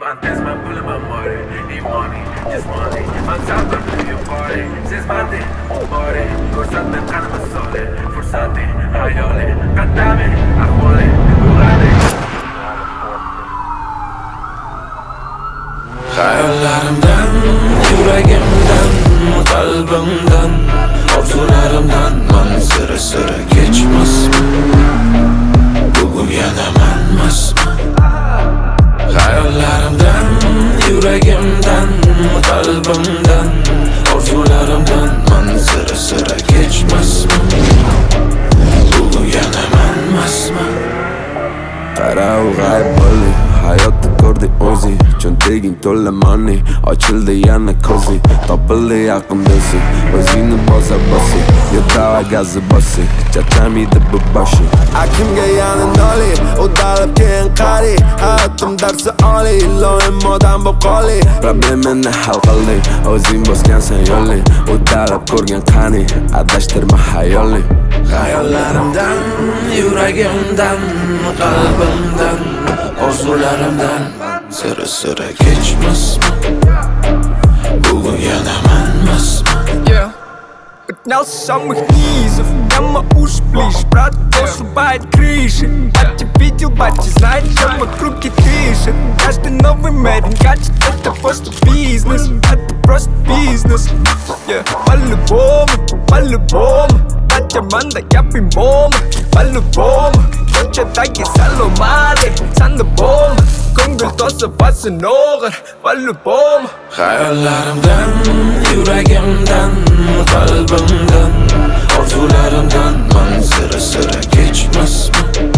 Ben tezmen puluma mori İmani, cismani Maksatım yukarı Siz bende bari Fırsatın kanımı soli Fırsatı hayali Kaddami ahvali Uğradı Hayallerimden, yüreğimden, kalbimden, orzularımdan ben sıra sıra geçmez mi? Bugün yenemez mi? Hayallerimden, yüreğimden, kalbimden, orzularımdan ben sıra sıra geçmez mi? Bugün yenemez mi? Karav gayb oli hayatı gördü ozi Çöntegin tolle money açıldı yana kozi Tapıldı yakındası Özünü boza bası Yatağa gazı bası Çatamıydı bu başı Akimge yanın oli Udalıp keyin kari Hayatım dersi oli Loyim modan bu koli Problemini hal kıldı Özün bozken sen yoli Udalıp kurgen kani Adaştırma hayali Hayallerimden, yüreğimden, kalbimden, orzularımdan sıra sıra geçmez mi? Bugün yenemez mi? Yeah. Поднялся самых низов, прямо уж брат, врубает крыши. Батя видел, батя знает, что вокруг и дышит. Каждый новый мерин катит, это просто бизнес. Это просто бизнес. Yeah. По-любому, по-любому. Батя манда, я бимбом. По-любому, доча таки саломали. Санда бом, көңіл тосы басын оғыр. По-любому. Hayallerimden, yüreğimden, kalbimden, orzularımdan ben sıra sıra geçmez mi?